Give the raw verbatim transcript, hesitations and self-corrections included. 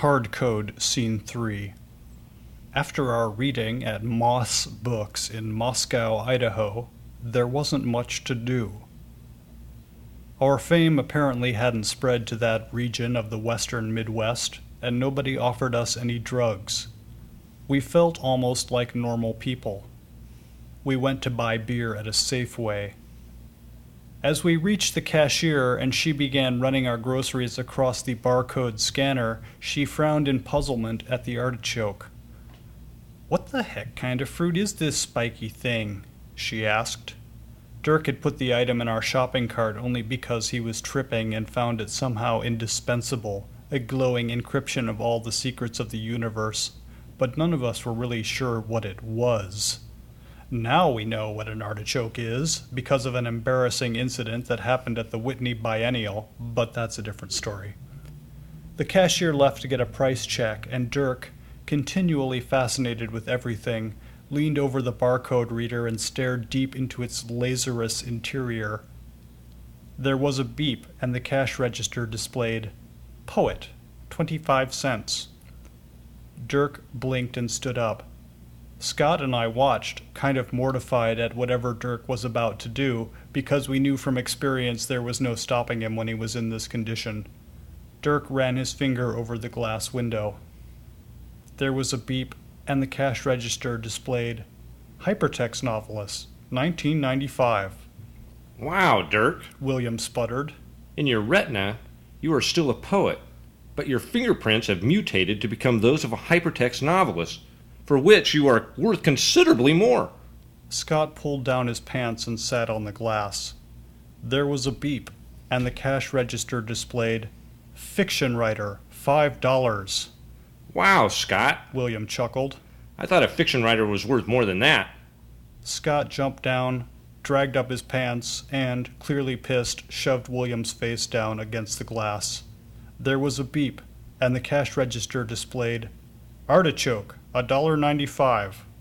Hard Code Scene three. After our reading at Moss Books in Moscow, Idaho, there wasn't much to do. Our fame apparently hadn't spread to that region of the western Midwest, and nobody offered us any drugs. We felt almost like normal people. We went to buy beer at a Safeway. As we reached the cashier and she began running our groceries across the barcode scanner, she frowned in puzzlement at the artichoke. "What the heck kind of fruit is this spiky thing?" she asked. Dirk had put the item in our shopping cart only because he was tripping and found it somehow indispensable, a glowing encryption of all the secrets of the universe, but none of us were really sure what it was. Now we know what an artichoke is, because of an embarrassing incident that happened at the Whitney Biennial, but that's a different story. The cashier left to get a price check, and Dirk, continually fascinated with everything, leaned over the barcode reader and stared deep into its lazarous interior. There was a beep, and the cash register displayed, "Poet, twenty-five cents." Dirk blinked and stood up. Scott and I watched, kind of mortified at whatever Dirk was about to do, because we knew from experience there was no stopping him when he was in this condition. Dirk ran his finger over the glass window. There was a beep, and the cash register displayed, "Hypertext Novelist, nineteen ninety-five. "Wow, Dirk," William sputtered. "in your retina, you are still a poet, but your fingerprints have mutated to become those of a hypertext novelist, for which you are worth considerably more." Scott pulled down his pants and sat on the glass. There was a beep, and the cash register displayed, "Fiction writer, five dollars. "Wow, Scott," William chuckled. "I thought a fiction writer was worth more than that." Scott jumped down, dragged up his pants, and, clearly pissed, shoved William's face down against the glass. There was a beep, and the cash register displayed, "Artichoke, a dollar ninety-five."